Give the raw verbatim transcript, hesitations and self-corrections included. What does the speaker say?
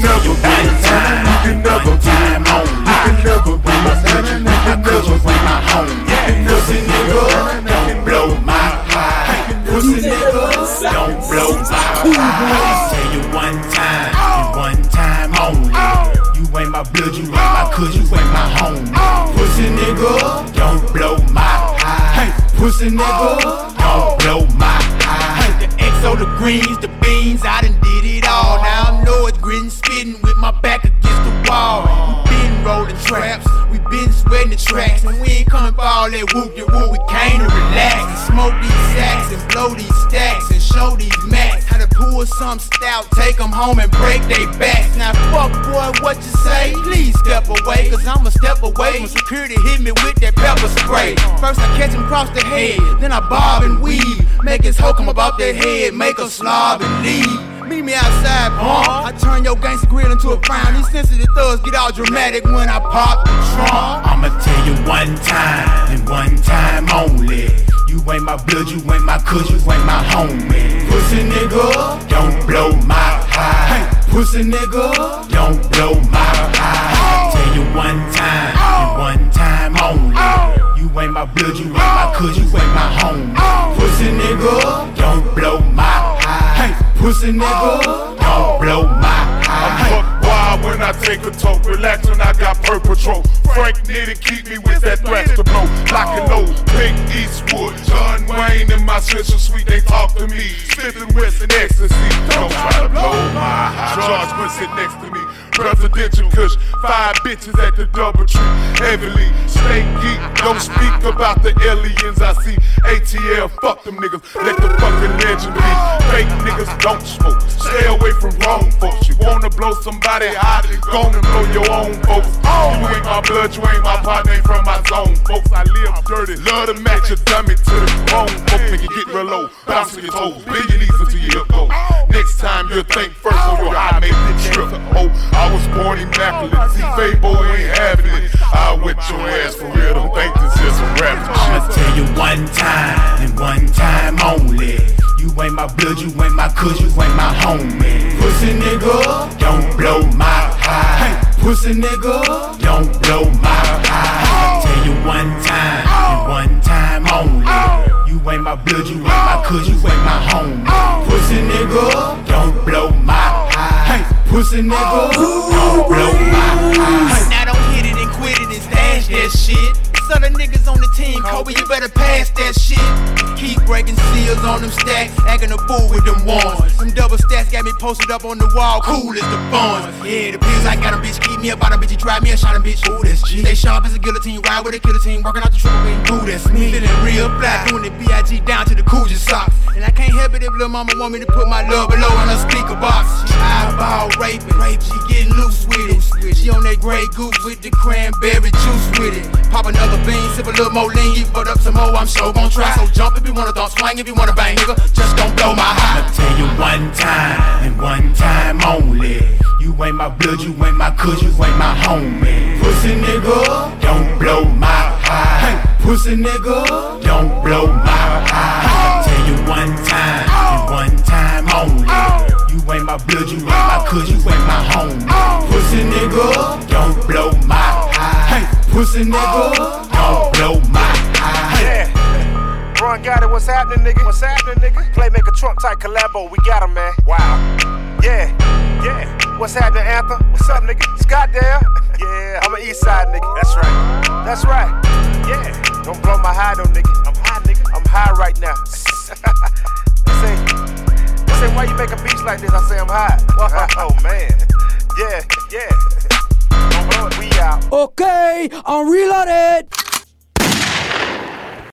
never be my time. You can never be my home. You can never be my bitch. You can never be my home. Pussy nigga, don't blow my high. Pussy nigga, don't blow my high. Tell you one time, and one time only. You ain't my blood, you ain't my cuz, you ain't my home. Pussy nigga, don't blow my high. Pussy nigga, don't blow my high. The X O, the greens, the beans, I done did it all. Now I know it's gritting, spitting with my back against the wall. We been rolling traps, we been sweating the tracks, and we ain't coming for all that whoop de whoop. We came to relax and smoke these sacks and blow these stacks and show these max how to pull some stout, take them home and break they backs. Now fuck boy, what you say? Please step away, cause I'ma step away when security hit me with that pepper spray. First I catch him across the head, then I bob and weave, make his hoe come about their head, make her slob and leave. Meet me outside, punk. I turn your gangsta grill into a frown. These sensitive thugs get all dramatic when I pop the trunk. I'ma tell you one time, and one time only. You ain't my blood, you ain't my cuz, you ain't my homie. Pussy nigga, don't blow my high. Pussy nigga, don't blow my high. I'ma tell you one time, and one time only. You ain't my blood, you ain't my cuz, you ain't my homie. Pussy nigga, don't blow my high. Pussy nigga, don't blow my high. I'm fuck wild when I take a toke. Relax when I got purple patrol. Frank Nitty keep me with that thrash to blow. Lock and low, Pink Eastwood, John Wayne and my sister sweet, they talk to me. Smith and Wesson ecstasy. Don't try to blow my high. George Bush sit next to me. Presidential Kush, five bitches at the Double Tree. Heavily, stay geek, don't speak about the aliens I see. A T L, fuck them niggas, let the fucking legend be. Fake niggas don't smoke, stay away from wrong folks. You wanna blow somebody hot, go and blow your own folks. You ain't my blood, you ain't my partner, ain't from my zone, folks. I live dirty, love to match a dummy to the bone, folks. Make it get real low, bounce on your toes, bend your knees until your hip go. Next time you'll think first on your high, make the trip. Oh, I was born immaculate, see Fabo ain't having it. I'll wet your ass for real, don't think this is a rap shit. I'ma tell you one time, and one time only. You ain't my blood, you ain't my cuz, you ain't my homie. Pussy nigga, don't blow my high. Pussy nigga, don't blow my high. I'ma tell you one time, and one time only. You ain't my blood, you ain't my cuz, you ain't my homie. Pussy nigga, don't blow my high. Pussy nigga, don't blow my high. Now don't hit it and quit it and stash that shit. Other niggas on the team, Kobe, you better pass that shit. Keep breaking seals on them stacks, acting a fool with them ones. Some double stacks got me posted up on the wall, cool as the buns. Yeah, the pills I got them, bitch, keep me up on a bitch, you drive me a shot, bitch, ooh, that's G. They sharp as a guillotine, ride with a guillotine, working out the triple wing, ooh, that's me. Feeling real black, doing the B I G down to the Coogee socks. And I can't help it if lil' mama want me to put my love below on her speaker box. She eyeball raping, rape, she getting loose with it. She on that Grey Goose with the cranberry juice with it. Pop another bean, sip a little more lean, you put up some more, I'm sure gon' try. So jump if you wanna, don't swing if you wanna bang, nigga, just don't blow my high. I'ma tell you one time, and one time only. You ain't my blood, you ain't my cuz, you ain't my homie. Pussy nigga, don't blow my high. Pussy nigga, don't blow my high. I'ma tell you one time, and one time only. You ain't my blood, you ain't my cuz, you ain't my homie. Pussy nigga, don't blow my high. Pussy nigga, don't blow my high. Yeah, Ron got it, what's happening, nigga? What's happening, nigga? Playmaker Trump type collabo, we got him, man. Wow. Yeah, yeah. What's happening, Anthem? What's up, nigga? Scott there? Yeah, I'm an east side nigga. That's right. That's right. Yeah. Don't blow my high though, nigga. I'm high, nigga. I'm high right now. They say, they say, why you making beats like this? I say I'm high. Oh, man. Yeah, yeah. Don't blow it. We out. Okay, I'm reloaded.